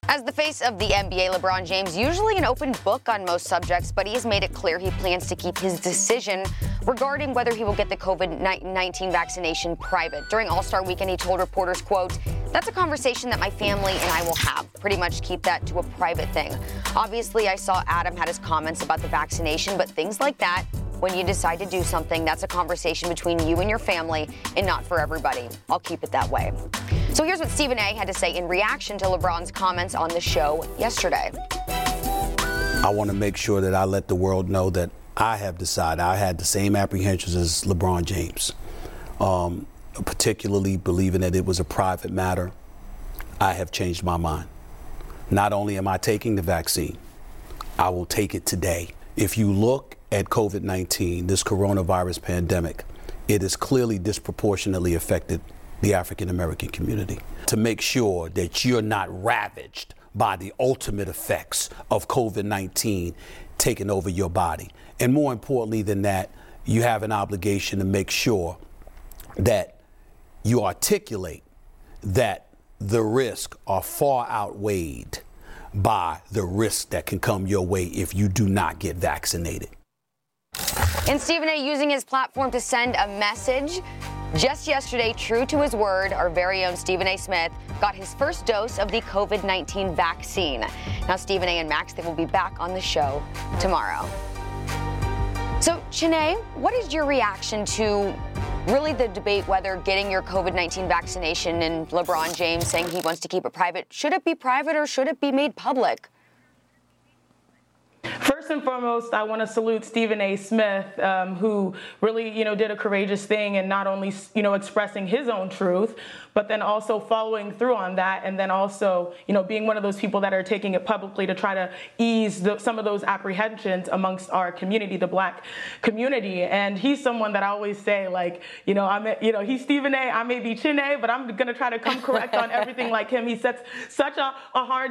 As the face of the NBA, LeBron James, usually an open book on most subjects, but he has made it clear he plans to keep his decision regarding whether he will get the COVID-19 vaccination private. During All-Star Weekend, he told reporters, quote, "That's a conversation that my family and I will have. Pretty much keep that to a private thing. Obviously, I saw Adam had his comments about the vaccination, but things like that, when you decide to do something, that's a conversation between you and your family and not for everybody. I'll keep it that way." So here's what Stephen A. had to say in reaction to LeBron's comments on the show yesterday. I want to make sure that I let the world know that I have decided I had the same apprehensions as LeBron James, particularly believing that it was a private matter. I have changed my mind. Not only am I taking the vaccine, I will take it today. If you look at COVID-19, this coronavirus pandemic, it has clearly disproportionately affected the African American community. To make sure that you're not ravaged by the ultimate effects of COVID-19 taking over your body. And more importantly than that, you have an obligation to make sure that you articulate that the risks are far outweighed by the risks that can come your way if you do not get vaccinated. And Stephen A. using his platform to send a message. Just yesterday, true to his word, our very own Stephen A. Smith got his first dose of the COVID-19 vaccine. Now, Stephen A. and Max, they will be back on the show tomorrow. So, Chiney, what is your reaction to really the debate whether getting your COVID-19 vaccination and LeBron James saying he wants to keep it private? Should it be private or should it be made public? First and foremost, I want to salute Stephen A. Smith, who really, did a courageous thing and not only, expressing his own truth, but then also following through on that, and then also, being one of those people that are taking it publicly to try to ease some of those apprehensions amongst our community, the Black community. And he's someone that I always say, like, he's Stephen A. I may be Chiney, but I'm going to try to come correct on everything like him. He sets such a hard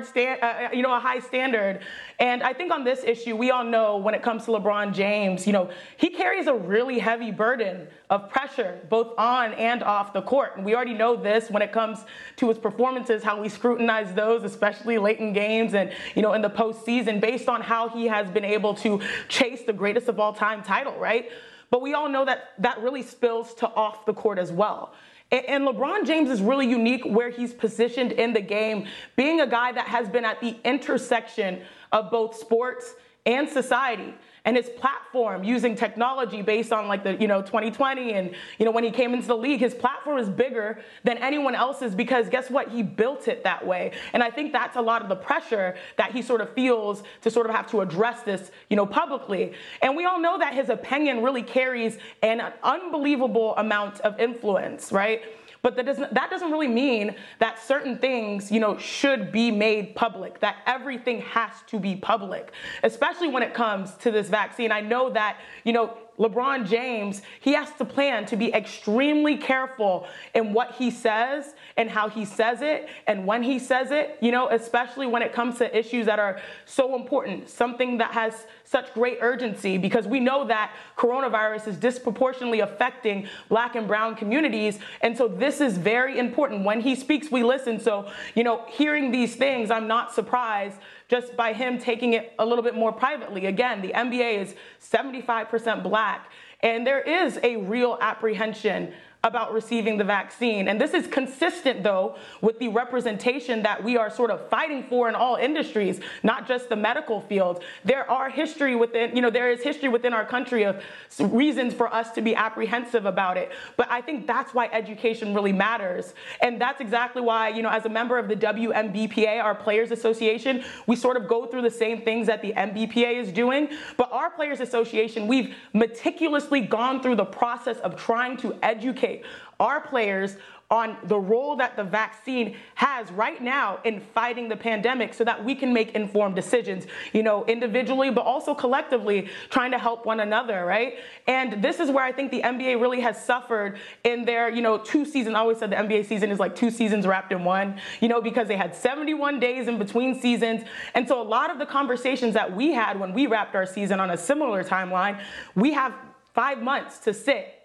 a high standard. And I think on this issue, we all know when it comes to LeBron James, he carries a really heavy burden of pressure, both on and off the court. And we already know this when it comes to his performances, how we scrutinize those, especially late in games and, in the postseason, based on how he has been able to chase the greatest of all time title, right? But we all know that that really spills to off the court as well. And LeBron James is really unique where he's positioned in the game, being a guy that has been at the intersection of both sports and society. And his platform, using technology based on like the 2020 and when he came into the league, his platform is bigger than anyone else's because guess what? He built it that way. And I think that's a lot of the pressure that he sort of feels to sort of have to address this, publicly. And we all know that his opinion really carries an unbelievable amount of influence, right? But that doesn't really mean that certain things, should be made public, that everything has to be public, especially when it comes to this vaccine. I know that, LeBron James, he has to plan to be extremely careful in what he says and how he says it and when he says it, especially when it comes to issues that are so important, something that has such great urgency, because we know that coronavirus is disproportionately affecting Black and brown communities. And so this is very important. When he speaks, we listen. So, hearing these things, I'm not surprised just by him taking it a little bit more privately. Again, the NBA is 75% Black, and there is a real apprehension about receiving the vaccine. And this is consistent, though, with the representation that we are sort of fighting for in all industries, not just the medical field. There is history within our country of reasons for us to be apprehensive about it. But I think that's why education really matters. And that's exactly why, as a member of the WNBPA, our Players Association, we sort of go through the same things that the NBPA is doing. But our Players Association, we've meticulously gone through the process of trying to educate our players on the role that the vaccine has right now in fighting the pandemic so that we can make informed decisions, individually, but also collectively trying to help one another, right? And this is where I think the NBA really has suffered in their, 2 seasons. I always said the NBA season is like 2 seasons wrapped in one, because they had 71 days in between seasons. And so a lot of the conversations that we had when we wrapped our season on a similar timeline, we have 5 months to sit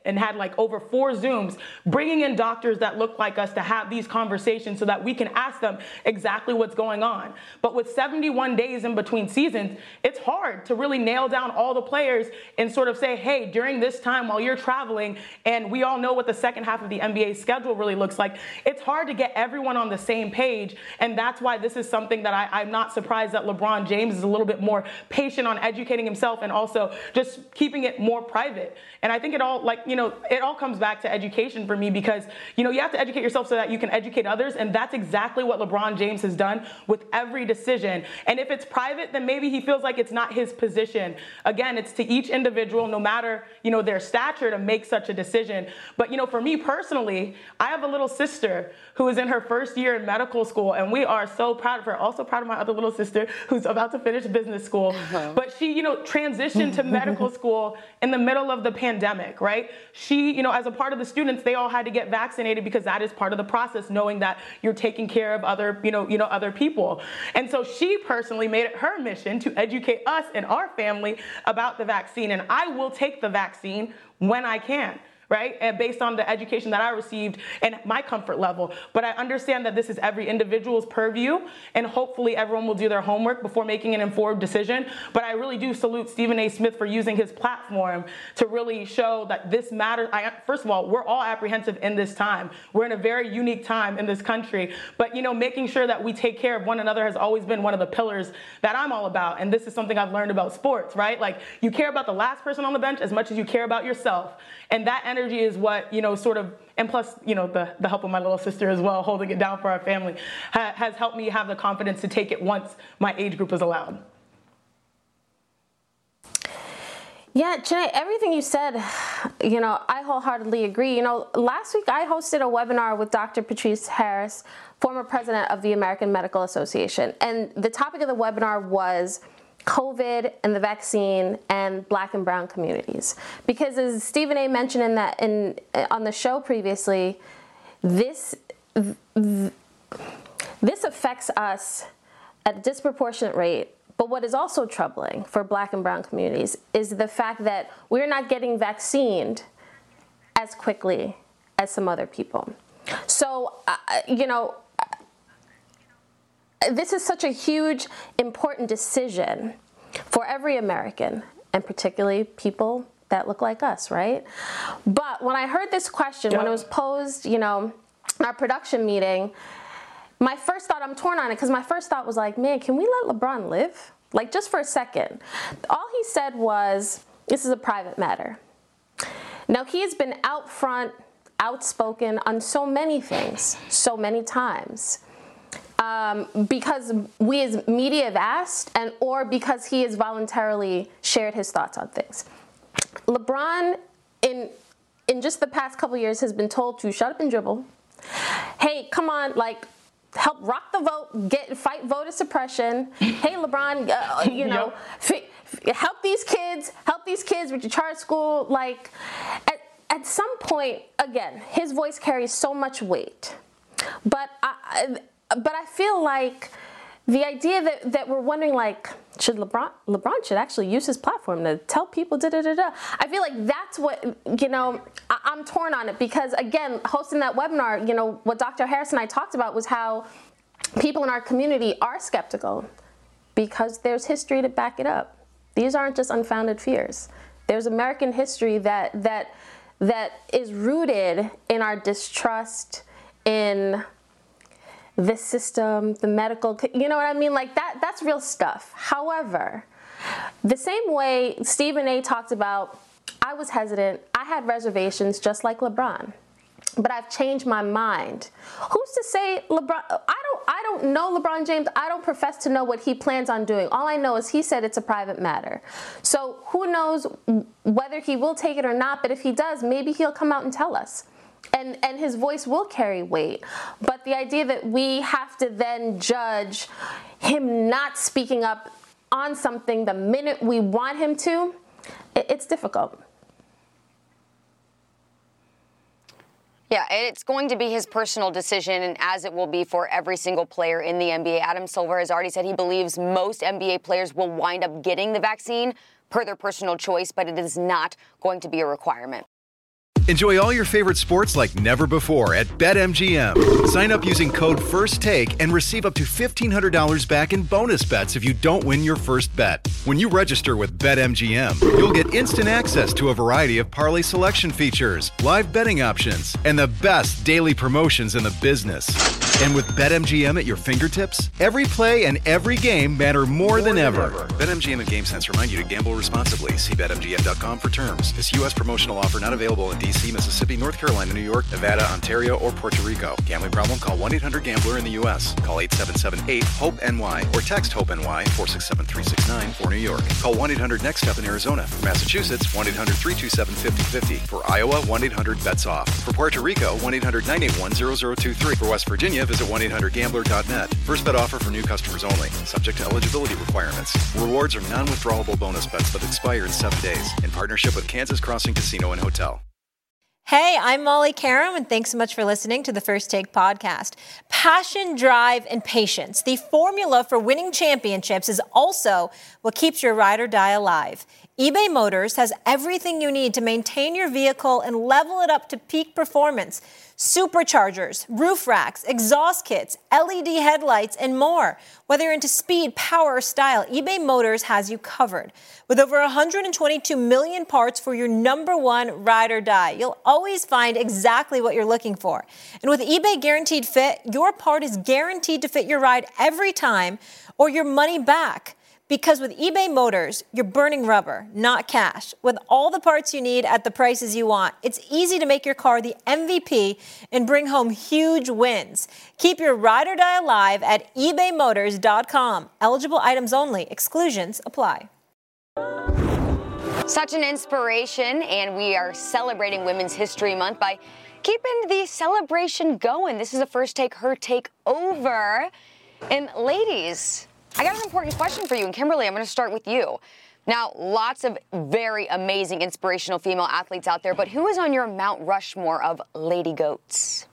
and had like over 4 Zooms, bringing in doctors that look like us to have these conversations so that we can ask them exactly what's going on. But with 71 days in between seasons, it's hard to really nail down all the players and sort of say, hey, during this time while you're traveling, and we all know what the second half of the NBA schedule really looks like, it's hard to get everyone on the same page. And that's why this is something that I'm not surprised that LeBron James is a little bit more patient on educating himself and also just keeping it more private. And I think it all, like, you know, it all comes back to education for me, because, you know, you have to educate yourself so that you can educate others. And that's exactly what LeBron James has done with every decision. And if it's private, then maybe he feels like it's not his position. Again, it's to each individual, no matter, you know, their stature, to make such a decision. But, you know, for me personally, I have a little sister who is in her first year in medical school, and we are so proud of her. Also proud of my other little sister who's about to finish business school. But she, you know, transitioned to medical school in the middle of the pandemic, right? She, you know, as a part of the students, they all had to get vaccinated because that is part of the process, knowing that you're taking care of other, other people. And so she personally made it her mission to educate us and our family about the vaccine. And I will take the vaccine when I can, right? And based on the education that I received and my comfort level. But I understand that this is every individual's purview, and hopefully everyone will do their homework before making an informed decision. But I really do salute Stephen A. Smith for using his platform to really show that this matters. First of all, we're all apprehensive in this time. We're in a very unique time in this country. But, you know, making sure that we take care of one another has always been one of the pillars that I'm all about. And this is something I've learned about sports, right? Like, you care about the last person on the bench as much as you care about yourself. And that energy is what, you know, sort of, and plus, you know, the help of my little sister as well, holding it down for our family, has helped me have the confidence to take it once my age group is allowed. Yeah, Janae, everything you said, you know, I wholeheartedly agree. You know, last week I hosted a webinar with Dr. Patrice Harris, former president of the American Medical Association. And the topic of the webinar was COVID and the vaccine and Black and brown communities. Because as Stephen A. mentioned on the show previously, this affects us at a disproportionate rate. But what is also troubling for Black and brown communities is the fact that we're not getting vaccinated as quickly as some other people. So, you know, this is such a huge, important decision for every American, and particularly people that look like us, right? But when I heard this question, when it was posed, you know, in our production meeting, my first thought, I'm torn on it, because my first thought was like, man, can we let LeBron live? Like, just for a second. All he said was, this is a private matter. Now, he has been out front, outspoken on so many things, so many times. Because we as media have asked, and or because he has voluntarily shared his thoughts on things. LeBron, in just the past couple years, has been told to shut up and dribble. Hey, come on, like, help rock the vote, fight voter suppression. Hey, LeBron, you know, help these kids with your charter school. Like, at some point, again, his voice carries so much weight, but I feel like the idea that we're wondering, like, should LeBron should actually use his platform to tell people da-da-da-da. I feel like that's what, you know, I'm torn on it, because, again, hosting that webinar, you know, what Dr. Harris and I talked about was how people in our community are skeptical because there's history to back it up. These aren't just unfounded fears. There's American history that is rooted in our distrust in the system, the medical, you know what I mean? Like, that's real stuff. However, the same way Stephen A. talked about, I was hesitant, I had reservations just like LeBron, but I've changed my mind. Who's to say LeBron, I don't know LeBron James, I don't profess to know what he plans on doing. All I know is he said it's a private matter. So who knows whether he will take it or not, but if he does, maybe he'll come out and tell us. And his voice will carry weight. But the idea that we have to then judge him not speaking up on something the minute we want him to, it's difficult. Yeah, it's going to be his personal decision, and as it will be for every single player in the NBA. Adam Silver has already said he believes most NBA players will wind up getting the vaccine per their personal choice, but it is not going to be a requirement. Enjoy all your favorite sports like never before at BetMGM. Sign up using code FIRSTTAKE and receive up to $1,500 back in bonus bets if you don't win your first bet. When you register with BetMGM, you'll get instant access to a variety of parlay selection features, live betting options, and the best daily promotions in the business. And with BetMGM at your fingertips, every play and every game matter more than ever. BetMGM and GameSense remind you to gamble responsibly. See BetMGM.com for terms. This U.S. promotional offer not available in D.C., Mississippi, North Carolina, New York, Nevada, Ontario, or Puerto Rico. Gambling problem? Call 1-800-GAMBLER in the U.S. Call 877-8-HOPE-NY or text HOPE-NY 467-369 for New York. Call 1-800-NEXT-STEP in Arizona. For Massachusetts, 1-800-327-5050. For Iowa, 1-800-BETS-OFF. For Puerto Rico, 1-800-981-0023. For West Virginia, visit 1-800-GAMBLER.net. First bet offer for new customers only. Subject to eligibility requirements. Rewards are non-withdrawable bonus bets that expire in 7 days. In partnership with Kansas Crossing Casino and Hotel. Hey, I'm Molly Karam, and thanks so much for listening to the First Take podcast. Passion, drive, and patience. The formula for winning championships is also what keeps your ride or die alive. eBay Motors has everything you need to maintain your vehicle and level it up to peak performance. Superchargers, roof racks, exhaust kits, LED headlights, and more. Whether you're into speed, power, or style, eBay Motors has you covered. With over 122 million parts for your number one ride or die, you'll always find exactly what you're looking for. And with eBay Guaranteed Fit, your part is guaranteed to fit your ride every time or your money back. Because with eBay Motors, you're burning rubber, not cash. With all the parts you need at the prices you want, it's easy to make your car the MVP and bring home huge wins. Keep your ride or die alive at ebaymotors.com. Eligible items only. Exclusions apply. Such an inspiration, and we are celebrating Women's History Month by keeping the celebration going. This is the First Take, Her Take Over. And ladies, I got an important question for you, and Kimberly, I'm going to start with you. Now, lots of very amazing, inspirational female athletes out there, but who is on your Mount Rushmore of Lady Goats?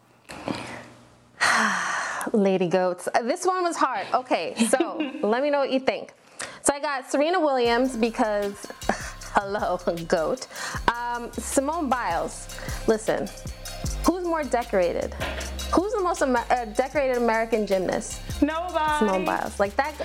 Lady Goats. This one was hard. Okay, so let me know what you think. So I got Serena Williams because, hello, GOAT. Simone Biles. Listen, who's more decorated? Who's the most decorated American gymnast? Nobody. Simone Biles. Like that.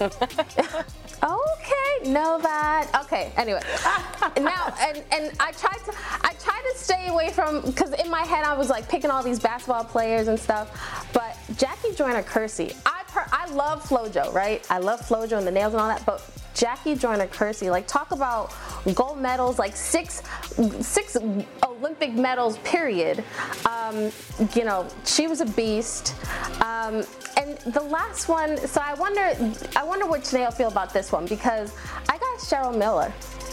Okay, nobody. Okay, anyway. Now, and I tried to stay away from, because in my head I was like picking all these basketball players and stuff, but Jackie Joyner-Kersee, I love FloJo, right? I love FloJo and the nails and all that, but Jackie Joyner-Kersee, like, talk about gold medals, like six Olympic medals, period. You know, she was a beast. And the last one, so I wonder what Janae will feel about this one, because I got Cheryl Miller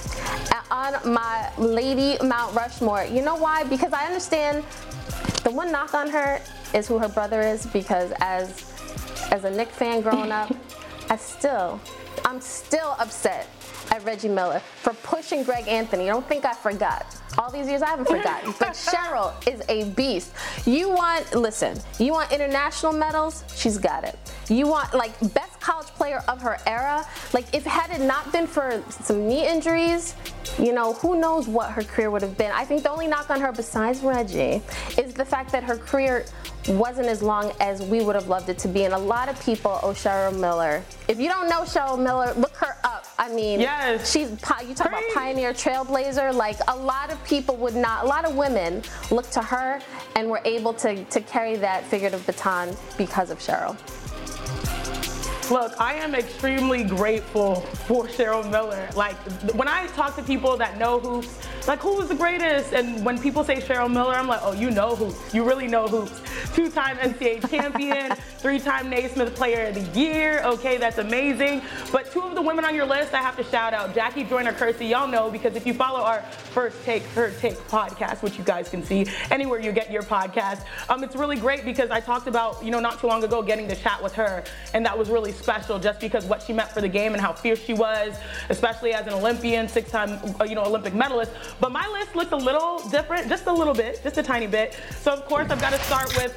on my Lady Mount Rushmore. You know why? Because I understand the one knock on her is who her brother is, because as a Knicks fan growing up, I'm still upset at Reggie Miller for pushing Greg Anthony. Don't think I forgot. All these years I haven't forgotten. But Cheryl is a beast. You want international medals? She's got it. You want, like, best college player of her era? Like, if had it not been for some knee injuries, you know, who knows what her career would have been. I think the only knock on her, besides Reggie, is the fact that her career wasn't as long as we would have loved it to be. And a lot of people owe Cheryl Miller. If you don't know Cheryl Miller, look her up. I mean, yes. You talk about pioneer, trailblazer. Like, a lot of women look to her and were able to carry that figurative baton because of Cheryl. Look, I am extremely grateful for Cheryl Miller. Like, when I talk to people that know hoops, like, who is the greatest? And when people say Cheryl Miller, I'm like, oh, you know hoops. You really know hoops. 2-time NCAA champion, 3-time Naismith Player of the Year. Okay, that's amazing. But two of the women on your list, I have to shout out. Jackie Joyner-Kersee, y'all know, because if you follow our First Take, Her Take podcast, which you guys can see anywhere you get your podcast, it's really great because I talked about, not too long ago, getting to chat with her, and that was really special just because what she meant for the game and how fierce she was, especially as an Olympian, 6-time Olympic medalist. But my list looks a little different, just a little bit, just a tiny bit. So of course I've got to start with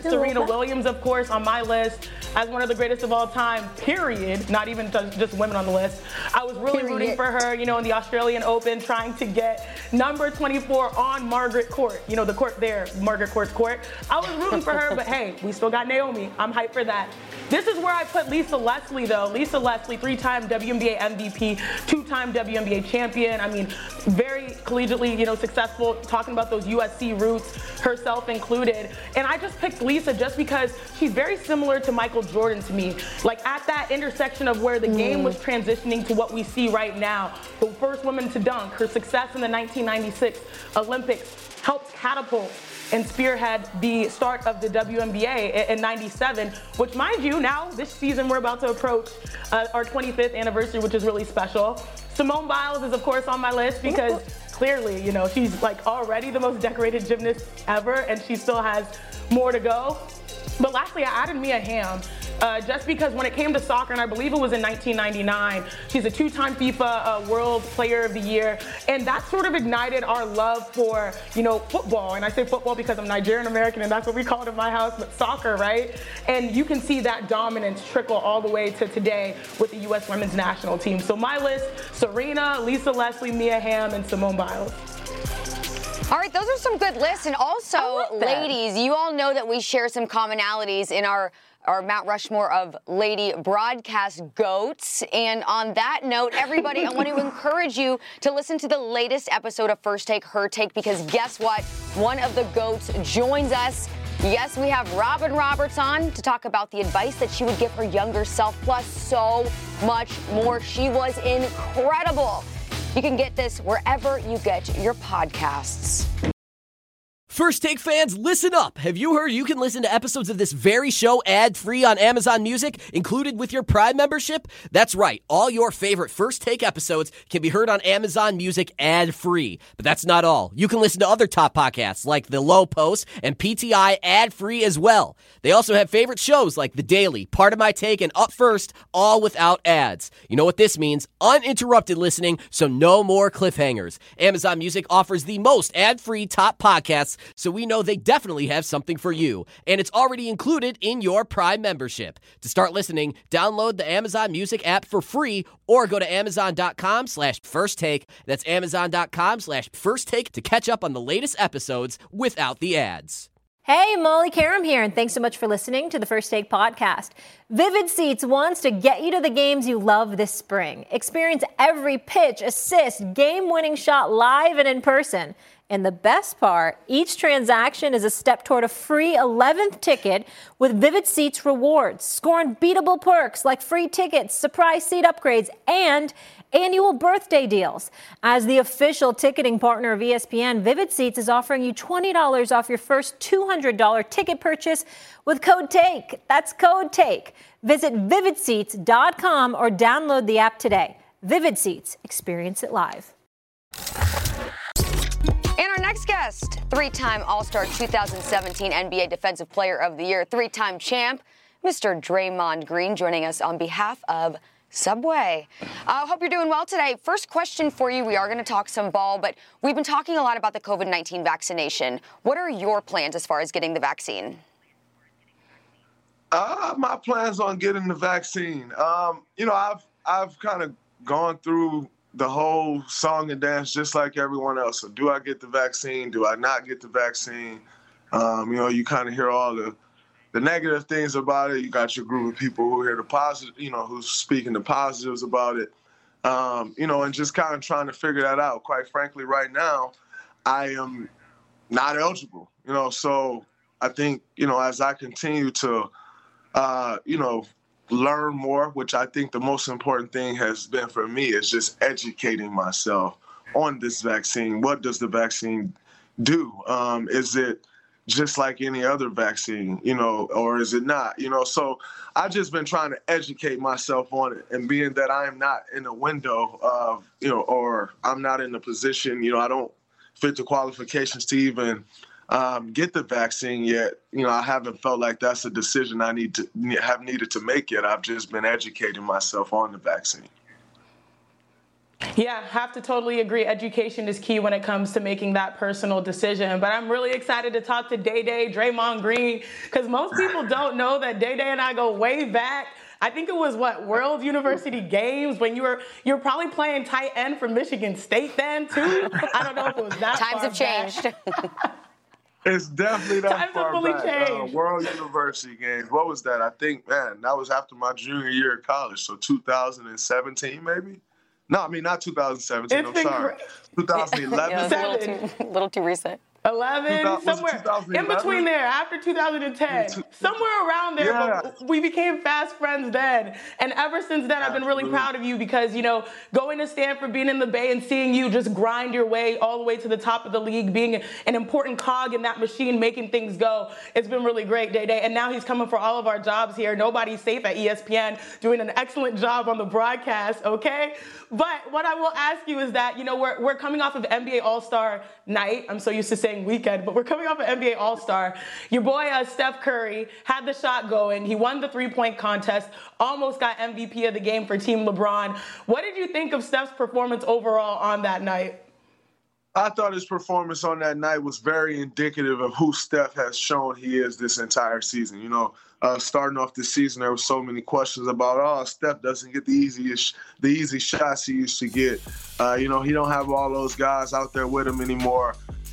Serena Williams, of course, on my list as one of the greatest of all time, period. Not even just women on the list. I was really rooting for her, in the Australian Open, trying to get number 24 on Margaret Court. The court there, Margaret Court's court. I was rooting for her, but hey, we still got Naomi. I'm hyped for that. This is where I put Lisa Leslie, though. Lisa Leslie, 3-time WNBA MVP, 2-time WNBA champion. I mean, very collegiately, successful, talking about those USC roots, herself included. And I just picked Lisa just because she's very similar to Michael Jordan to me. Like, at that intersection of where the game was transitioning to what we see right now, the first woman to dunk, her success in the 1996 Olympics helped catapult and spearhead the start of the WNBA in 97, which, mind you, now this season we're about to approach our 25th anniversary, which is really special. Simone Biles is, of course, on my list because clearly, she's like already the most decorated gymnast ever, and she still has more to go. But lastly, I added Mia Hamm. Just because when it came to soccer, and I believe it was in 1999, she's a 2-time FIFA World Player of the Year, and that sort of ignited our love for, football. And I say football because I'm Nigerian American, and that's what we call it in my house, but soccer, right? And you can see that dominance trickle all the way to today with the U.S. Women's National Team. So my list: Serena, Lisa Leslie, Mia Hamm, and Simone Biles. All right, those are some good lists. And also, ladies, you all know that we share some commonalities in our Mount Rushmore of lady broadcast goats. And on that note, everybody, I want to encourage you to listen to the latest episode of First Take, Her Take, because guess what? One of the goats joins us. Yes, we have Robin Roberts on to talk about the advice that she would give her younger self, plus so much more. She was incredible. You can get this wherever you get your podcasts. First Take fans, listen up. Have you heard you can listen to episodes of this very show ad-free on Amazon Music, included with your Prime membership? That's right. All your favorite First Take episodes can be heard on Amazon Music ad-free. But that's not all. You can listen to other top podcasts like The Low Post and PTI ad-free as well. They also have favorite shows like The Daily, Part of My Take, and Up First, all without ads. You know what this means? Uninterrupted listening, so no more cliffhangers. Amazon Music offers the most ad-free top podcasts, so we know they definitely have something for you. And it's already included in your Prime membership. To start listening, download the Amazon Music app for free or go to amazon.com/firsttake. That's amazon.com/firsttake to catch up on the latest episodes without the ads. Hey, Molly Karam here, and thanks so much for listening to the First Take podcast. Vivid Seats wants to get you to the games you love this spring. Experience every pitch, assist, game-winning shot live and in person. And the best part, each transaction is a step toward a free 11th ticket with Vivid Seats rewards. Score unbeatable perks like free tickets, surprise seat upgrades, and annual birthday deals. As the official ticketing partner of ESPN, Vivid Seats is offering you $20 off your first $200 ticket purchase with code TAKE. That's code TAKE. Visit vividseats.com or download the app today. Vivid Seats. Experience it live. And our next guest, 3-time All-Star 2017 NBA Defensive Player of the Year, 3-time champ, Mr. Draymond Green, joining us on behalf of Subway. I hope you're doing well today. First question for you. We are going to talk some ball, but we've been talking a lot about the COVID-19 vaccination. What are your plans as far as getting the vaccine? My plans on getting the vaccine. I've kind of gone through the whole song and dance just like everyone else. So do I get the vaccine? Do I not get the vaccine? You kind of hear all the negative things about it. You got your group of people who hear the positive, who's speaking the positives about it, and just kind of trying to figure that out. Quite frankly, right now, I am not eligible, so I think, as I continue to, learn more, which I think the most important thing has been for me is just educating myself on this vaccine. What does the vaccine do? Is it just like any other vaccine, or is it not? So I've just been trying to educate myself on it, and being that I am not in a window of, or I'm not in the position, I don't fit the qualifications to even get the vaccine yet. I haven't felt like that's a decision I needed to make yet. I've just been educating myself on the vaccine. Yeah, have to totally agree. Education is key when it comes to making that personal decision. But I'm really excited to talk to Day-Day, Draymond Green, because most people don't know that Day-Day and I go way back. I think it was World University Games when you were probably playing tight end for Michigan State then too. I don't know if it was that Times have changed. It's definitely that Times far have fully back. changed. World University Games. What was that? I think, man, that was after my junior year of college, so 2017 maybe. No, I mean not 2017. I'm sorry. 2011. Yeah, a little too recent. 11, somewhere in between there, after 2010, somewhere around there. Yeah. But we became fast friends then, and ever since then, I've been really proud of you because going to Stanford, being in the Bay, and seeing you just grind your way all the way to the top of the league, being an important cog in that machine, making things go. It's been really great, Day-Day. And now he's coming for all of our jobs here. Nobody's safe at ESPN, doing an excellent job on the broadcast. Okay, but what I will ask you is that we're coming off of NBA All-Star night. I'm so used to saying weekend, but we're coming off of NBA All-Star. Your boy Steph Curry had the shot going. He won the three-point contest, almost got MVP of the game for Team LeBron. What did you think of Steph's performance overall on that night? I thought his performance on that night was very indicative of who Steph has shown he is this entire season. Starting off this season, there were so many questions about, Steph doesn't get the easy shots he used to get. He don't have all those guys out there with him anymore.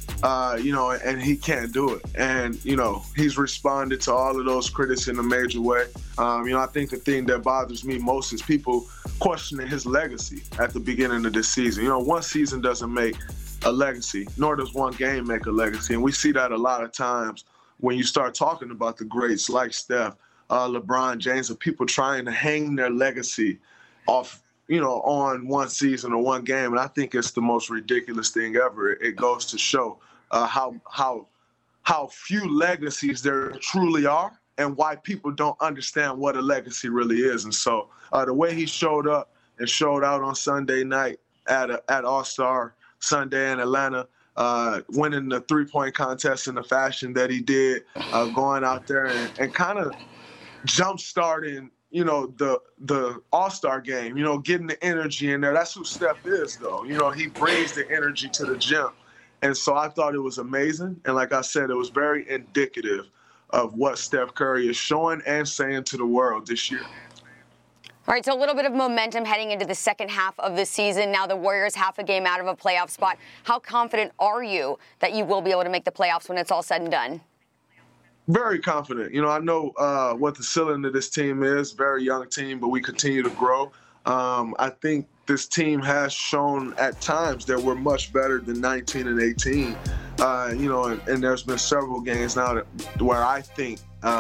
And he can't do it. And, he's responded to all of those critics in a major way. I think the thing that bothers me most is people questioning his legacy at the beginning of this season. One season doesn't make a legacy, nor does one game make a legacy. And we see that a lot of times when you start talking about the greats like Steph, LeBron James, and people trying to hang their legacy off on one season or one game. And I think it's the most ridiculous thing ever. It goes to show how few legacies there truly are and why people don't understand what a legacy really is. And so the way he showed up and showed out on Sunday night at All-Star Sunday in Atlanta, winning the three-point contest in the fashion that he did, going out there and kind of jump-starting the All-Star game, getting the energy in there. That's who Steph is, though. He brings the energy to the gym. And so I thought it was amazing. And like I said, it was very indicative of what Steph Curry is showing and saying to the world this year. All right, so a little bit of momentum heading into the second half of the season. Now the Warriors half a game out of a playoff spot. How confident are you that you will be able to make the playoffs when it's all said and done? Very confident. I know what the ceiling of this team is. Very young team, but we continue to grow. I think this team has shown at times that we're much better than 19 and 18. And there's been several games now where I think,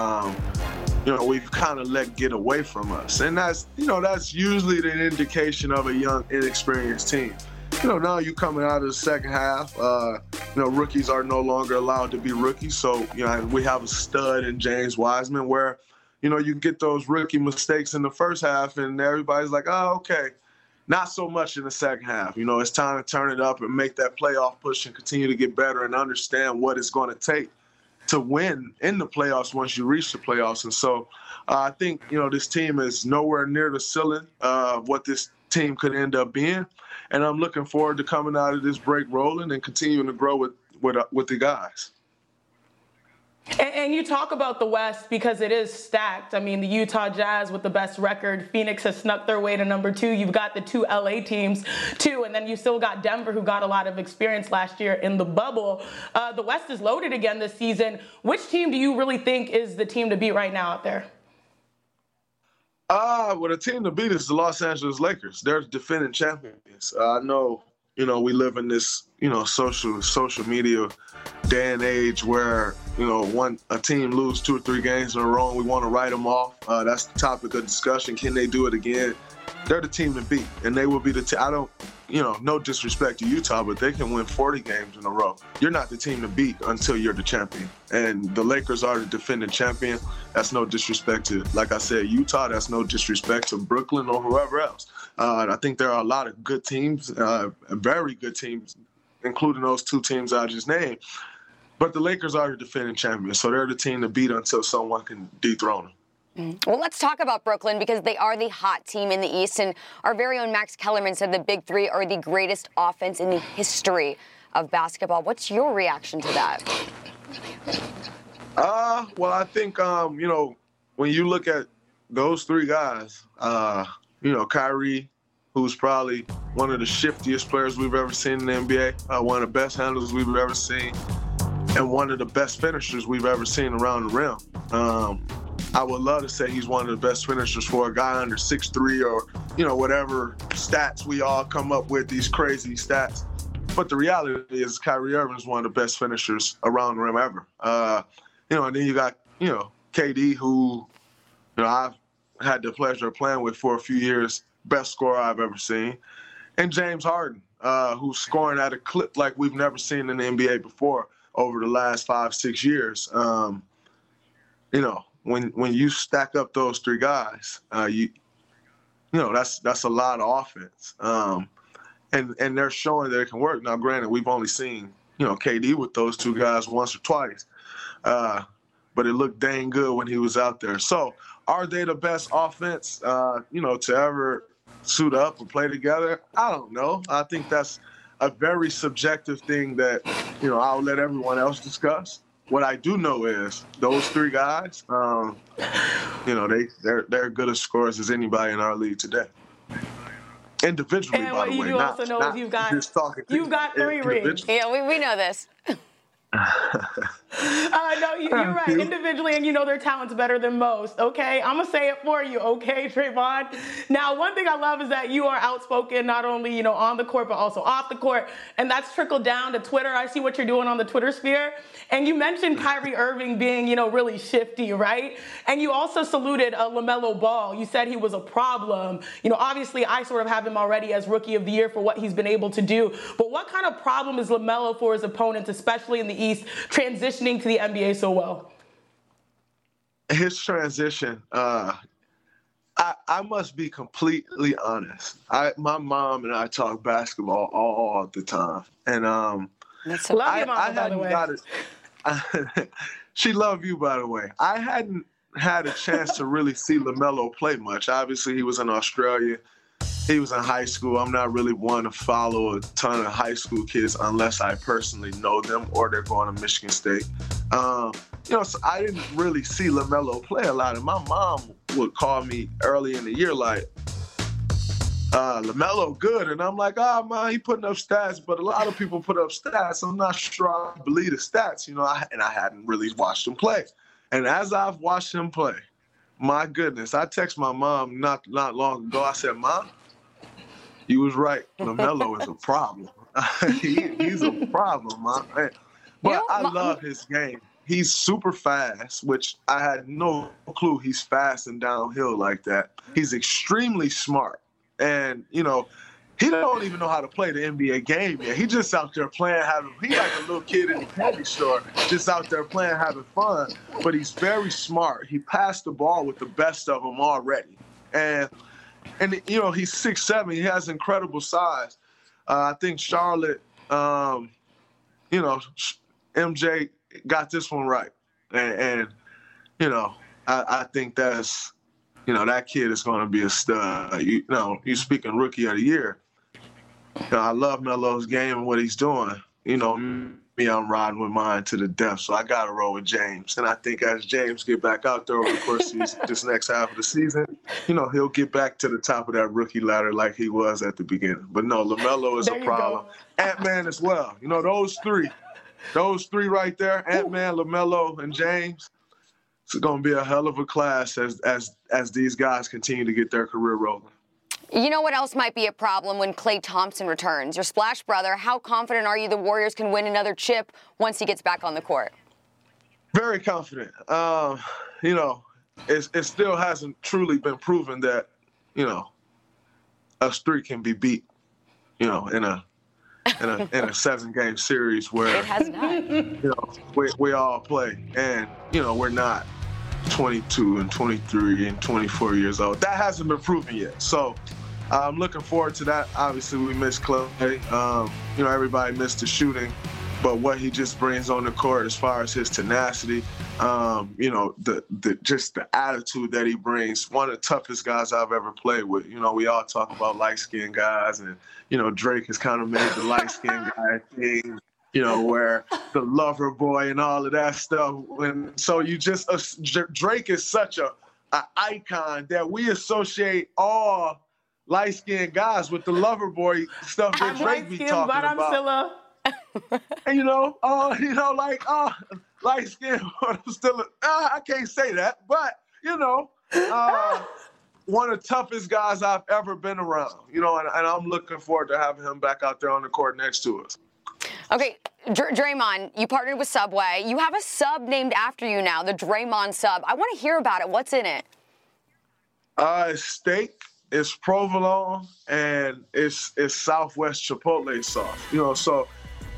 we've kind of let get away from us. And that's usually the indication of a young, inexperienced team. Now you coming out of the second half, rookies are no longer allowed to be rookies. So, we have a stud in James Wiseman where, you get those rookie mistakes in the first half and everybody's like, oh, okay. Not so much in the second half. It's time to turn it up and make that playoff push and continue to get better and understand what it's going to take to win in the playoffs once you reach the playoffs. And so I think, this team is nowhere near the ceiling of what this team could end up being. And I'm looking forward to coming out of this break rolling and continuing to grow with the guys. And you talk about the West because it is stacked. I mean, the Utah Jazz with the best record. Phoenix has snuck their way to number 2. You've got the 2 LA teams, too. And then you still got Denver, who got a lot of experience last year in the bubble. The West is loaded again this season. Which team do you really think is the team to beat right now out there? Well, the team to beat is the Los Angeles Lakers. They're defending champions. I know, we live in this, social media day and age where, a team lose 2 or 3 games in a row and we want to write them off. That's the topic of discussion. Can they do it again? They're the team to beat, and they will be the team. I don't, no disrespect to Utah, but they can win 40 games in a row. You're not the team to beat until you're the champion. And the Lakers are the defending champion. That's no disrespect to, like I said, Utah. That's no disrespect to Brooklyn or whoever else. I think there are a lot of good teams, very good teams, including those 2 teams I just named. But the Lakers are the defending champions, so they're the team to beat until someone can dethrone them. Well, let's talk about Brooklyn because they are the hot team in the East, and our very own Max Kellerman said the Big Three are the greatest offense in the history of basketball. What's your reaction to that? Well, I think, when you look at those three guys, Kyrie, who's probably one of the shiftiest players we've ever seen in the NBA, one of the best handlers we've ever seen, and one of the best finishers we've ever seen around the rim. I would love to say he's one of the best finishers for a guy under 6'3", or, whatever stats we all come up with, these crazy stats. But the reality is Kyrie Irving is one of the best finishers around the rim ever. And then you got, KD, who, I've had the pleasure of playing with for a few years, best scorer I've ever seen. And James Harden, who's scoring at a clip like we've never seen in the NBA before over the last 5-6 years. When you stack up those three guys, that's a lot of offense. And they're showing that it can work. Now, granted, we've only seen, KD with those two guys once or twice. But it looked dang good when he was out there. So are they the best offense, to ever suit up or play together? I don't know. I think that's a very subjective thing that, I'll let everyone else discuss. What I do know is those three guys, they're good as scorers as anybody in our league today. Individually, and by the way. And what you do also know is you've got 3 rings. Yeah, we know this. No, you're right. Individually, and their talent's better than most. Okay, I'm gonna say it for you. Okay, Trayvon. Now, one thing I love is that you are outspoken, not only on the court but also off the court, and that's trickled down to Twitter. I see what you're doing on the Twitter sphere, and you mentioned Kyrie Irving being really shifty, right? And you also saluted LaMelo Ball. You said he was a problem. Obviously, I sort of have him already as Rookie of the Year for what he's been able to do. But what kind of problem is LaMelo for his opponents, especially in the East, transitioning to the NBA so well? His transition, I must be completely honest. My mom and I talk basketball all the time, and love your mom, by the way. She love you, by the way. I hadn't had a chance to really see LaMelo play much. Obviously, he was in Australia. He was in high school. I'm not really one to follow a ton of high school kids unless I personally know them or they're going to Michigan State. So I didn't really see LaMelo play a lot. And my mom would call me early in the year like, LaMelo good. And I'm like, man, he putting up stats, but a lot of people put up stats. I'm not sure I believe the stats, and I hadn't really watched him play. And as I've watched him play, my goodness, I texted my mom not long ago. I said, Mom, you was right. LaMelo is a problem. He's a problem, man. But I love his game. He's super fast, which I had no clue he's fast and downhill like that. He's extremely smart. And, he don't even know how to play the NBA game yet. He just out there playing, he's like a little kid in the candy store, just out there playing, having fun. But he's very smart. He passed the ball with the best of them already. And he's 6'7". He has incredible size. I think Charlotte, MJ got this one right. And I think that's, that kid is going to be a stud. You speaking Rookie of the Year. I love Melo's game and what he's doing. Me, I'm riding with mine to the depth, so I got to roll with James. And I think as James get back out there over the course of this next half of the season, he'll get back to the top of that rookie ladder like he was at the beginning. But no, LaMelo is a problem. Ant-Man as well. Those three right there, Ant-Man, LaMelo, and James, it's going to be a hell of a class as these guys continue to get their career rolling. You know what else might be a problem when Klay Thompson returns? Your Splash brother, how confident are you the Warriors can win another chip once he gets back on the court? Very confident. It still hasn't truly been proven that, a streak can be beat, in a 7-game series where it has not. We all play, and we're not 22 and 23 and 24 years old. That hasn't been proven yet. So I'm looking forward to that. Obviously, we missed Klay. Everybody missed the shooting. but what he just brings on the court as far as his tenacity, just the attitude that he brings. One of the toughest guys I've ever played with. We all talk about light-skinned guys, and Drake has kind of made the light-skinned guy thing. Where the lover boy and all of that stuff. And so Drake is such an icon that we associate all light-skinned guys with the lover boy stuff that Drake be talking about. And light-skinned, but I'm still, I can't say that, but one of the toughest guys I've ever been around, and I'm looking forward to having him back out there on the court next to us. Okay, Draymond, you partnered with Subway. You have a sub named after you now, the Draymond sub. I want to hear about it. What's in it? It's steak, it's provolone, and it's Southwest Chipotle sauce. So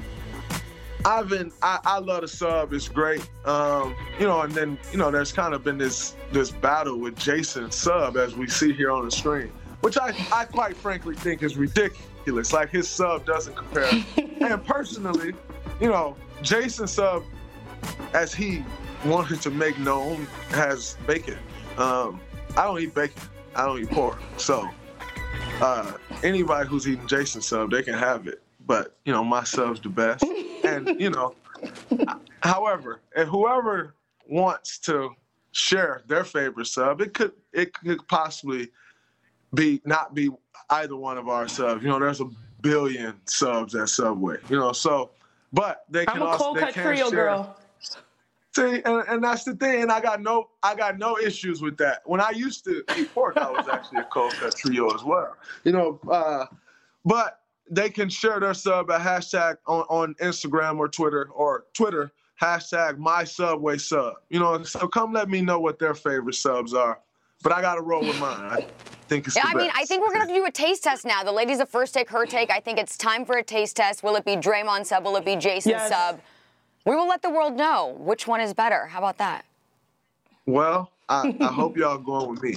I love the sub. It's great. And then there's kind of been this battle with Jason's sub as we see here on the screen, which I quite frankly think is ridiculous. Like, his sub doesn't compare. And personally, Jason's sub, as he wanted to make known, has bacon. I don't eat bacon. I don't eat pork. So anybody who's eating Jason's sub, they can have it. But, my sub's the best. And, however, if whoever wants to share their favorite sub, it could possibly not be either one of our subs. There's a billion subs at Subway. But they can I'm a cold cut trio girl. See, and that's the thing. And I got no issues with that. When I used to eat pork, I was actually a cold cut trio as well. But they can share their sub at hashtag on Instagram or Twitter, hashtag MySubwaySub. So come let me know what their favorite subs are. But I got to roll with mine. I think it's the best. I think we're going to have to do a taste test now. The ladies of First Take, Her Take. I think it's time for a taste test. Will it be Draymond sub? Will it be Jason's sub? We will let the world know which one is better. How about that? Well, I hope y'all going with me.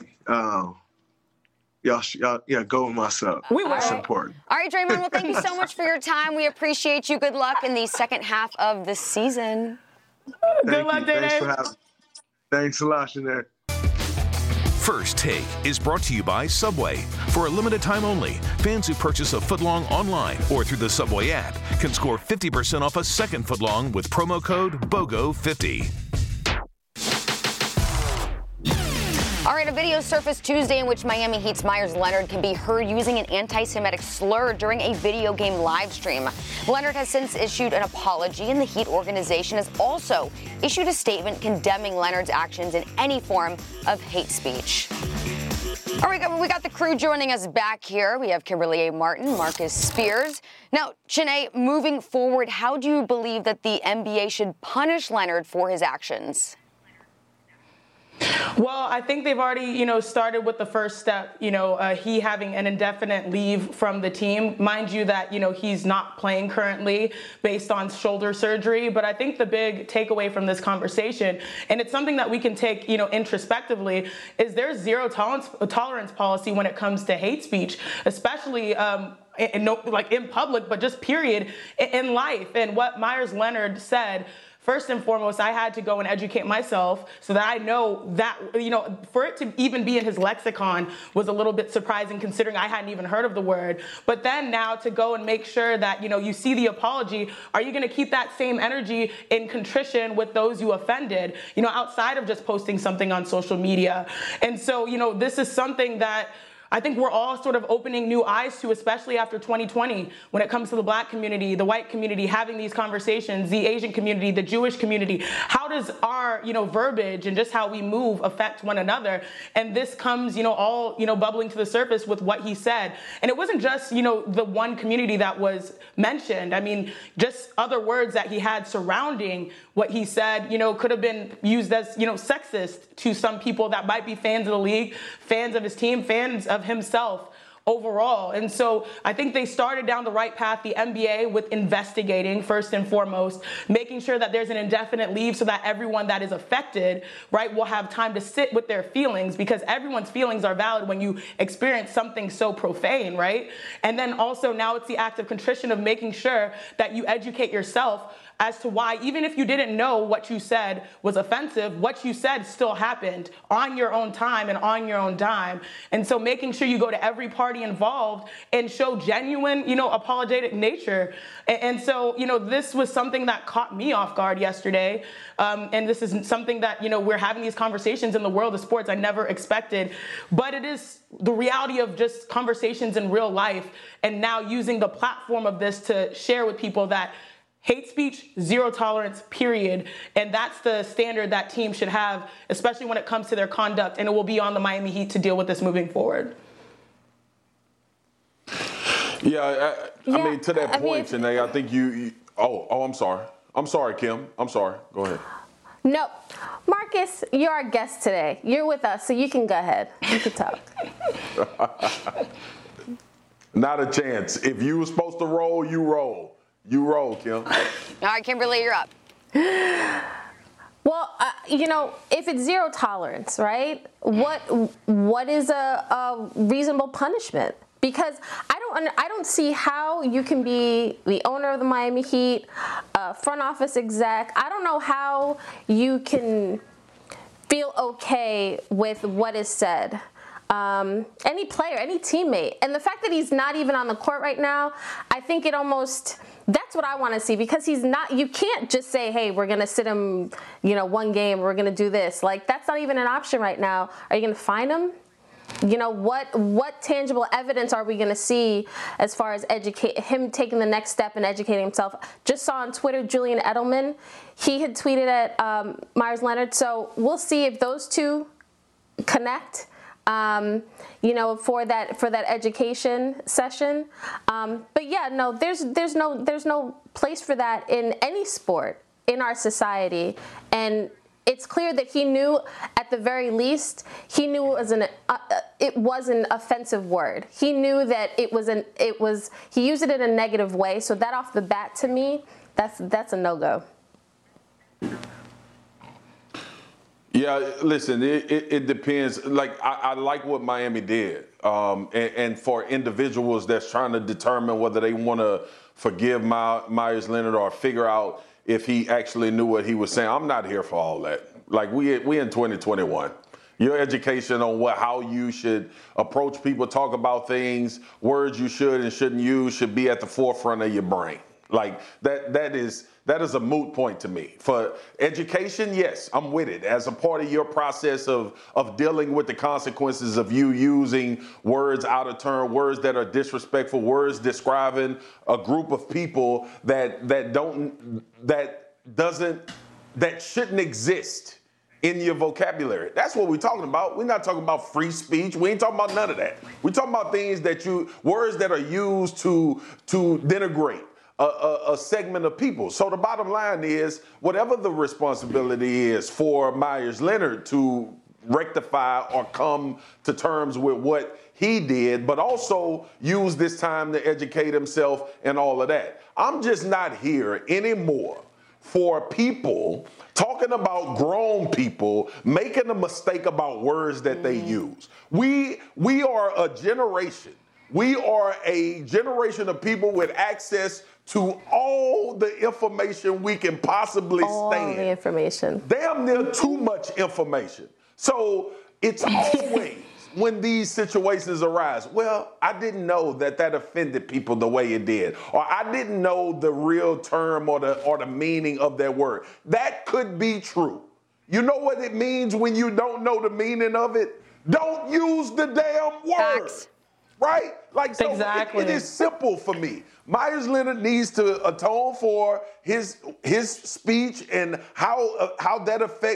Y'all go with my sub. That's important. All right, Draymond, well, thank you so much for your time. We appreciate you. Good luck in the second half of the season. Good luck, Day-Day. Thanks a lot, Sinead. First Take is brought to you by Subway. For a limited time only, fans who purchase a footlong online or through the Subway app can score 50% off a second footlong with promo code BOGO50. All right, a video surfaced Tuesday in which Miami Heat's Meyers Leonard can be heard using an anti-Semitic slur during a video game live stream. Leonard has since issued an apology, and the Heat organization has also issued a statement condemning Leonard's actions in any form of hate speech. All right, we got the crew joining us back here. We have Kimberly A. Martin, Marcus Spears. Now, Chiney, moving forward, how do you believe that the NBA should punish Leonard for his actions? Well, I think they've already, started with the first step, he having an indefinite leave from the team. Mind you that, he's not playing currently based on shoulder surgery. But I think the big takeaway from this conversation, and it's something that we can take, introspectively, is there's zero tolerance policy when it comes to hate speech, especially in public, but just period in life. And what Meyers Leonard said, first and foremost, I had to go and educate myself so that I know that, for it to even be in his lexicon was a little bit surprising considering I hadn't even heard of the word. But then now to go and make sure that, you see the apology, are you going to keep that same energy in contrition with those you offended, outside of just posting something on social media? And so, this is something that I think we're all sort of opening new eyes to, especially after 2020, when it comes to the Black community, the white community, having these conversations, the Asian community, the Jewish community. How does our, verbiage and just how we move affect one another? And this comes, all, bubbling to the surface with what he said. And it wasn't just, the one community that was mentioned. I mean, just other words that he had surrounding what he said, could have been used as, sexist to some people that might be fans of the league, fans of his team, fans of himself. overall. And so I think they started down the right path, the NBA, with investigating first and foremost, making sure that there's an indefinite leave so that everyone that is affected, right, will have time to sit with their feelings, because everyone's feelings are valid when you experience something so profane, right? And then also now it's the act of contrition of making sure that you educate yourself as to why, even if you didn't know what you said was offensive, what you said still happened on your own time and on your own dime. And so making sure you go to every party involved and show genuine, apologetic nature. And so, this was something that caught me off guard yesterday. And this is something that, we're having these conversations in the world of sports I never expected. But it is the reality of just conversations in real life, and now using the platform of this to share with people that hate speech, zero tolerance, period. And that's the standard that teams should have, especially when it comes to their conduct. And it will be on the Miami Heat to deal with this moving forward. Yeah, I mean, to that point, Janae, I think you I'm sorry. I'm sorry, Kim. I'm sorry. Go ahead. No. Marcus, you're our guest today. You're with us, so you can go ahead. You can talk. Not a chance. If you were supposed to roll, you roll. You roll, Kim. All right, Kimberly, you're up. Well, if it's zero tolerance, right? What is a reasonable punishment? Because I don't see how you can be the owner of the Miami Heat, front office exec. I don't know how you can feel okay with what is said. Any player, any teammate. And the fact that he's not even on the court right now, I think that's what I want to see, because he's not, you can't just say, hey, we're going to sit him, one game, we're going to do this. Like, that's not even an option right now. Are you going to fine him? What tangible evidence are we going to see as far as him taking the next step and educating himself? Just saw on Twitter, Julian Edelman, he had tweeted at Meyers Leonard. So we'll see if those two connect. For that education session. But yeah, no, there's no place for that in any sport in our society. And it's clear that he knew, at the very least, he knew it was an offensive word. He knew that he used it in a negative way. So that off the bat, to me, that's a no-go. Yeah, listen, it depends. Like, I like what Miami did. And for individuals that's trying to determine whether they want to forgive Meyers Leonard or figure out if he actually knew what he was saying, I'm not here for all that. Like, we in 2021. Your education on how you should approach people, talk about things, words you should and shouldn't use should be at the forefront of your brain. Like, that is a moot point to me. For education, yes, I'm with it. As a part of your process of dealing with the consequences of you using words out of turn, words that are disrespectful, words describing a group of people that shouldn't exist in your vocabulary. That's what we're talking about. We're not talking about free speech. We ain't talking about none of that. We're talking about things words that are used to denigrate a segment of people. So the bottom line is, whatever the responsibility is for Meyers Leonard to rectify or come to terms with what he did, but also use this time to educate himself and all of that. I'm just not here anymore for people talking about grown people making a mistake about words that they use. We are a generation. We are a generation of people with access to all the information we can possibly stand. All the information. Damn near too much information. So it's always when these situations arise, well, I didn't know that offended people the way it did, or I didn't know the real term or the meaning of that word. That could be true. You know what it means when you don't know the meaning of it? Don't use the damn word. Facts. Right? Like, so exactly. It is simple for me. Meyers Leonard needs to atone for his speech and how that affects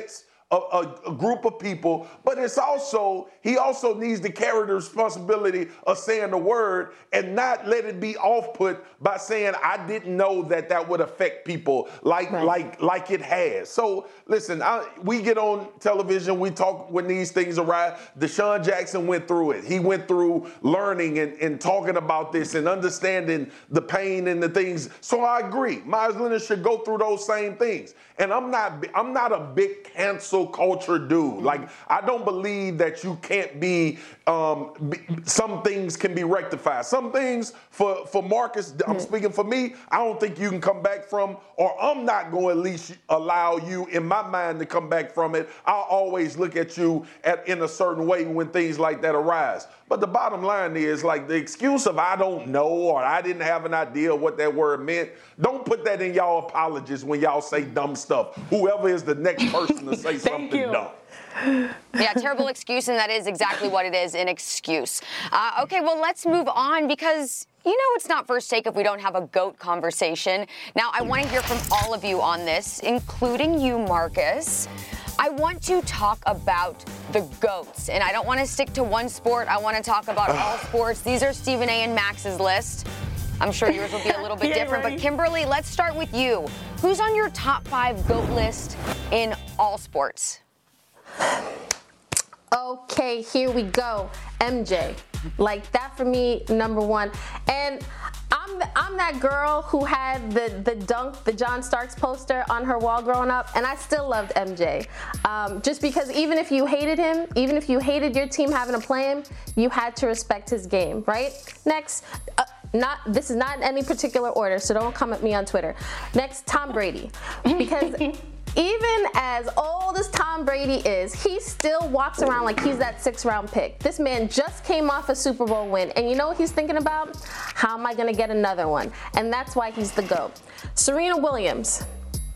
a group of people, but he also needs to carry the responsibility of saying the word and not let it be off-put by saying, I didn't know that would affect people like it has. So listen, we get on television, we talk when these things arise. Deshaun Jackson went through it. He went through learning and talking about this and understanding the pain and the things. So I agree. Meyers Leonard should go through those same things. And I'm not a big cancel culture dude. Like, I don't believe that you can't be, some things can be rectified. Some things for Marcus, I'm speaking for me, I don't think you can come back from, or I'm not going to at least allow you, in my mind, to come back from it. I'll always look at you in a certain way when things like that arise. But the bottom line is, like, the excuse of I don't know or I didn't have an idea of what that word meant, don't put that in y'all apologies when y'all say dumb stuff. Whoever is the next person to say something dumb. Yeah, terrible excuse, and that is exactly what it is, an excuse. Okay, well, let's move on because it's not First Take if we don't have a GOAT conversation. Now, I want to hear from all of you on this, including you, Marcus. I want to talk about the GOATs, and I don't want to stick to one sport. I want to talk about all sports. These are Stephen A. and Max's list. I'm sure yours will be a little bit different, but Kimberly, let's start with you. Who's on your top 5 GOAT list in all sports? Okay, here we go. MJ. Like, that for me, number one. And I'm that girl who had the dunk, the John Starks poster on her wall growing up, and I still loved MJ. Just because even if you hated him, even if you hated your team having to play him, you had to respect his game, right? Next, this is not in any particular order, so don't come at me on Twitter. Next, Tom Brady. Because even as old as Tom Brady is, he still walks around like he's that 6th-round pick. This man just came off a Super Bowl win, and you know what he's thinking about? How am I going to get another one? And that's why he's the GOAT. Serena Williams.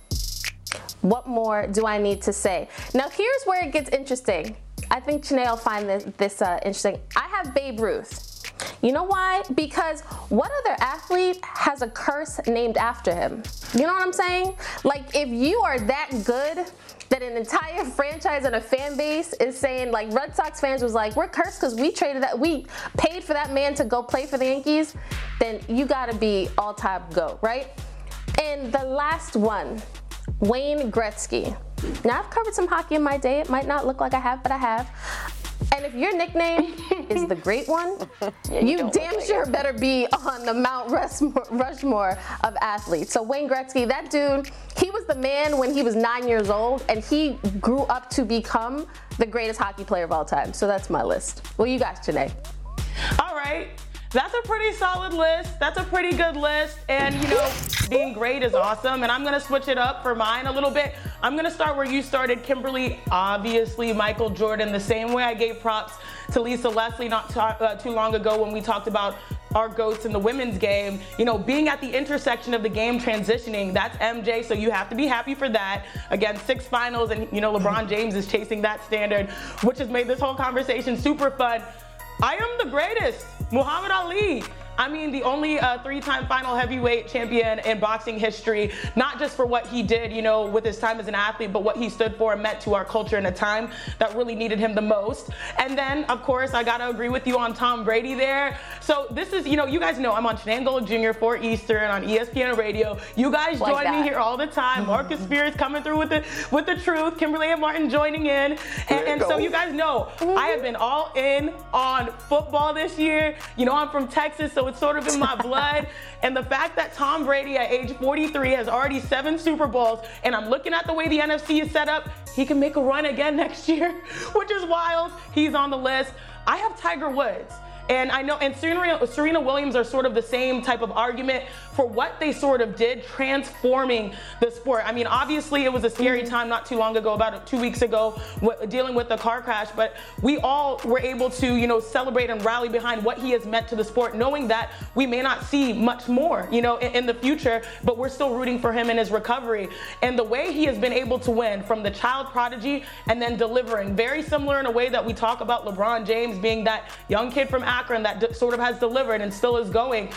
What more do I need to say? Now, here's where it gets interesting. I think Janae will find this interesting. I have Babe Ruth. You know why? Because what other athlete has a curse named after him? You know what I'm saying? Like, if you are that good that an entire franchise and a fan base is saying, like, Red Sox fans was like, we're cursed because we paid for that man to go play for the Yankees, then you gotta be all-time GOAT, right? And the last one, Wayne Gretzky. Now, I've covered some hockey in my day. It might not look like I have, but I have. And if your nickname is the Great One, you damn sure better be on the Mount Rushmore of athletes. So Wayne Gretzky, that dude, he was the man when he was 9 years old, and he grew up to become the greatest hockey player of all time. So that's my list. What you got, Janae? All right. That's a pretty solid list. That's a pretty good list. And, being great is awesome. And I'm going to switch it up for mine a little bit. I'm going to start where you started, Kimberly. Obviously, Michael Jordan, the same way I gave props to Lisa Leslie not too long ago when we talked about our GOATs in the women's game. Being at the intersection of the game transitioning, that's MJ, so you have to be happy for that. Again, 6 finals, and, LeBron James is chasing that standard, which has made this whole conversation super fun. I am the greatest, Muhammad Ali. I mean, the only 3-time final heavyweight champion in boxing history, not just for what he did, with his time as an athlete, but what he stood for and meant to our culture in a time that really needed him the most. And then, of course, I gotta agree with you on Tom Brady there. So this is, you guys know I'm on Shenango Jr. 4 Eastern on ESPN Radio. You guys join me here all the time. Marcus Spears coming through with the truth. Kimberly and Martin joining in. And so you guys know, I have been all in on football this year. I'm from Texas, so it's sort of in my blood. And the fact that Tom Brady at age 43 has already 7 Super Bowls, and I'm looking at the way the NFC is set up, he can make a run again next year, which is wild. He's on the list. I have Tiger Woods. And I know, and Serena Williams are sort of the same type of argument for what they sort of did transforming the sport. I mean, obviously it was a scary time not too long ago, about 2 weeks ago, dealing with the car crash, but we all were able to, celebrate and rally behind what he has meant to the sport, knowing that we may not see much more, in the future, but we're still rooting for him in his recovery. And the way he has been able to win from the child prodigy and then delivering, very similar in a way that we talk about LeBron James being that young kid from Akron that sort of has delivered and still is going.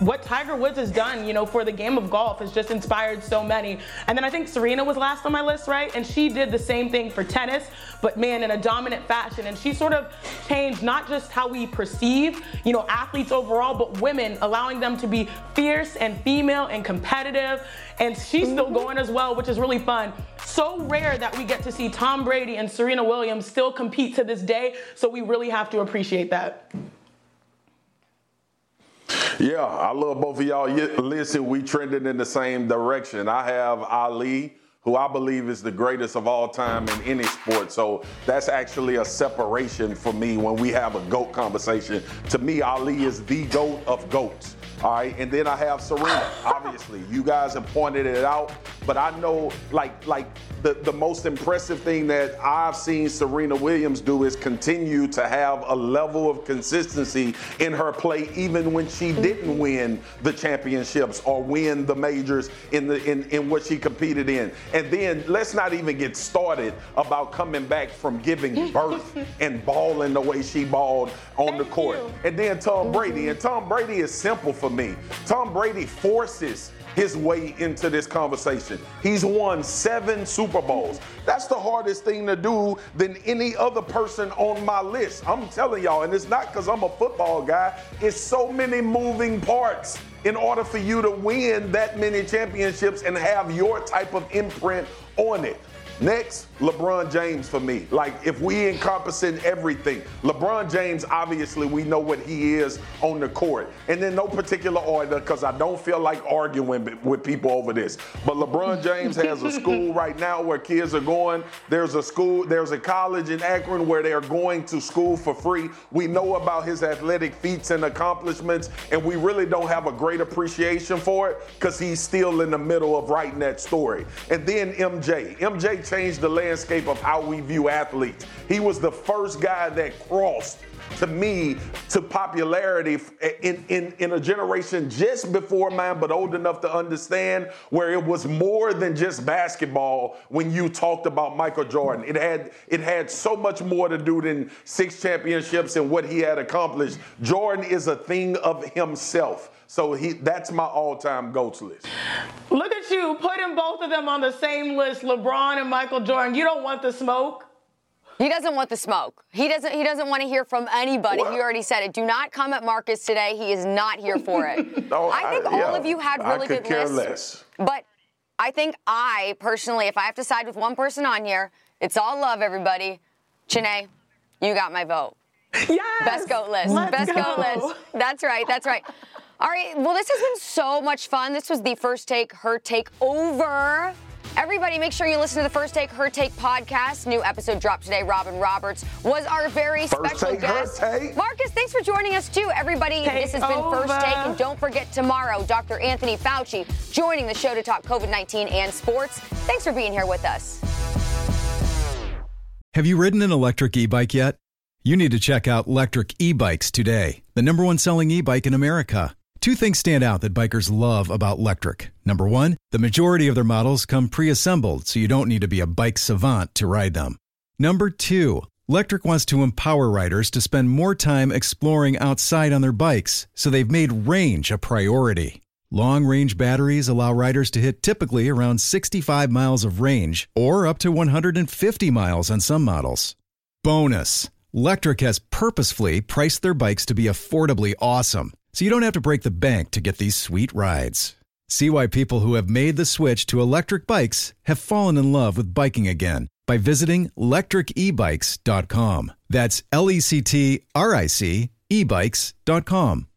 what Tiger Woods has done, for the game of golf has just inspired so many. And then I think Serena was last on my list, right? And she did the same thing for tennis, but man, in a dominant fashion. And she sort of changed not just how we perceive, athletes overall, but women, allowing them to be fierce and female and competitive. And she's still going as well, which is really fun. So rare that we get to see Tom Brady and Serena Williams still compete to this day. So we really have to appreciate that. Yeah, I love both of y'all. Listen, we trending in the same direction. I have Ali, who I believe is the greatest of all time in any sport. So that's actually a separation for me when we have a GOAT conversation. To me, Ali is the GOAT of GOATs. All right, and then I have Serena, obviously. You guys have pointed it out, but I know like the most impressive thing that I've seen Serena Williams do is continue to have a level of consistency in her play, even when she didn't win the championships or win the majors in what she competed in. And then let's not even get started about coming back from giving birth and balling the way she balled on the court. And then Tom Brady, and Tom Brady is simple for me. Tom Brady forces his way into this conversation. He's won 7 Super Bowls. That's the hardest thing to do than any other person on my list. I'm telling y'all, and it's not because I'm a football guy, it's so many moving parts in order for you to win that many championships and have your type of imprint on it. Next, LeBron James for me. Like, if we encompassing everything, LeBron James, obviously, we know what he is on the court. And in no particular order, because I don't feel like arguing with people over this. But LeBron James has a school right now where kids are going. There's a college in Akron where they're going to school for free. We know about his athletic feats and accomplishments, and we really don't have a great appreciation for it because he's still in the middle of writing that story. And then MJ. MJ changed the landscape of how we view athletes. He was the first guy that crossed, to me, to popularity in a generation just before mine, but old enough to understand where it was more than just basketball when you talked about Michael Jordan. It had so much more to do than 6 championships and what he had accomplished. Jordan is a thing of himself. So that's my all-time GOATs list. Look at you, putting both of them on the same list, LeBron and Michael Jordan. You don't want the smoke? He doesn't want the smoke. He doesn't want to hear from anybody. Well, he already said it. Do not come at Marcus today. He is not here for it. No, I think all of you had really good lists. Less. But I think I, personally, if I have to side with one person on here, it's all love, everybody. Chene, you got my vote. Yes! Best GOAT list. Best GOAT list. That's right. That's right. All right, well, this has been so much fun. This was the First Take, Her Take over. Everybody, make sure you listen to the First Take, Her Take podcast. New episode dropped today. Robin Roberts was our very special guest. Marcus, thanks for joining us, too. Everybody, this has been First Take. And don't forget, tomorrow, Dr. Anthony Fauci joining the show to talk COVID-19 and sports. Thanks for being here with us. Have you ridden an electric e-bike yet? You need to check out Lectric E-Bikes today, the #1 selling e-bike in America. 2 things stand out that bikers love about Lectric. Number 1, the majority of their models come pre-assembled, so you don't need to be a bike savant to ride them. Number 2, Lectric wants to empower riders to spend more time exploring outside on their bikes, so they've made range a priority. Long-range batteries allow riders to hit typically around 65 miles of range, or up to 150 miles on some models. Bonus, Lectric has purposefully priced their bikes to be affordably awesome, so you don't have to break the bank to get these sweet rides. See why people who have made the switch to electric bikes have fallen in love with biking again by visiting lectricebikes.com. That's LECTRIC ebikes.com.